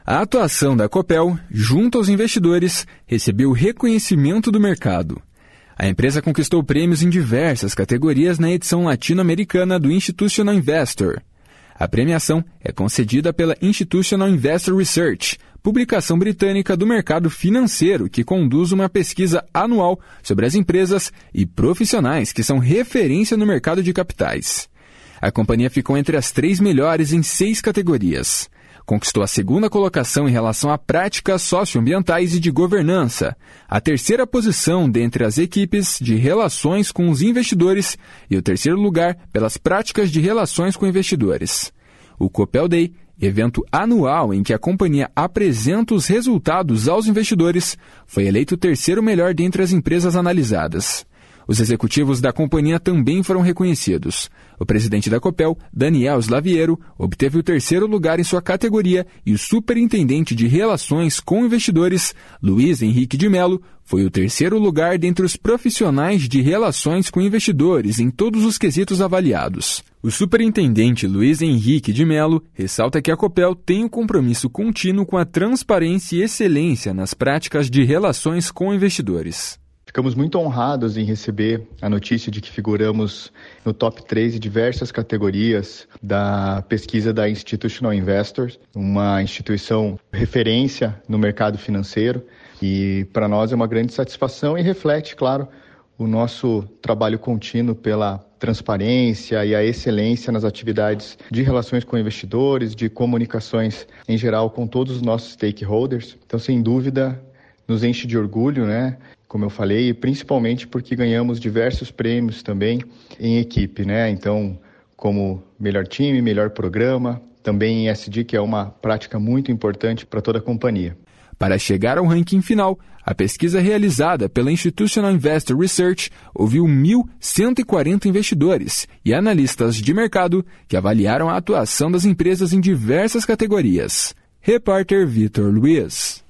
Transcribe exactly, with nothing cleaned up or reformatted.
A atuação da Copel, junto aos investidores, recebeu reconhecimento do mercado. A empresa conquistou prêmios em diversas categorias na edição latino-americana do Institutional Investor. A premiação é concedida pela Institutional Investor Research, publicação britânica do mercado financeiro que conduz uma pesquisa anual sobre as empresas e profissionais que são referência no mercado de capitais. A companhia ficou entre as três melhores em seis categorias. Conquistou a segunda colocação em relação a práticas socioambientais e de governança, a terceira posição dentre as equipes de relações com os investidores e o terceiro lugar pelas práticas de relações com investidores. O Copel Day, evento anual em que a companhia apresenta os resultados aos investidores, foi eleito o terceiro melhor dentre as empresas analisadas. Os executivos da companhia também foram reconhecidos. O presidente da Copel, Daniel Slaviero, obteve o terceiro lugar em sua categoria e o superintendente de relações com investidores, Luiz Henrique de Mello, foi o terceiro lugar dentre os profissionais de relações com investidores em todos os quesitos avaliados. O superintendente Luiz Henrique de Mello ressalta que a Copel tem um compromisso contínuo com a transparência e excelência nas práticas de relações com investidores. Ficamos muito honrados em receber a notícia de que figuramos no top três de diversas categorias da pesquisa da Institutional Investors, uma instituição referência no mercado financeiro, e para nós é uma grande satisfação e reflete, claro, o nosso trabalho contínuo pela transparência e a excelência nas atividades de relações com investidores, de comunicações em geral com todos os nossos stakeholders. Então, sem dúvida, nos enche de orgulho, né? Como eu falei, principalmente porque ganhamos diversos prêmios também em equipe, né? Então, como melhor time, melhor programa, também em E S G, que é uma prática muito importante para toda a companhia. Para chegar ao ranking final, a pesquisa realizada pela Institutional Investor Research ouviu mil cento e quarenta investidores e analistas de mercado que avaliaram a atuação das empresas em diversas categorias. Repórter Vitor Luiz.